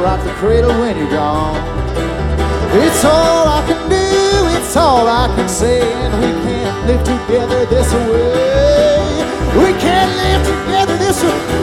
rock the cradle when you're gone. It's all I can do, it's all I can say, and we can't live together this way. We can't live together this way.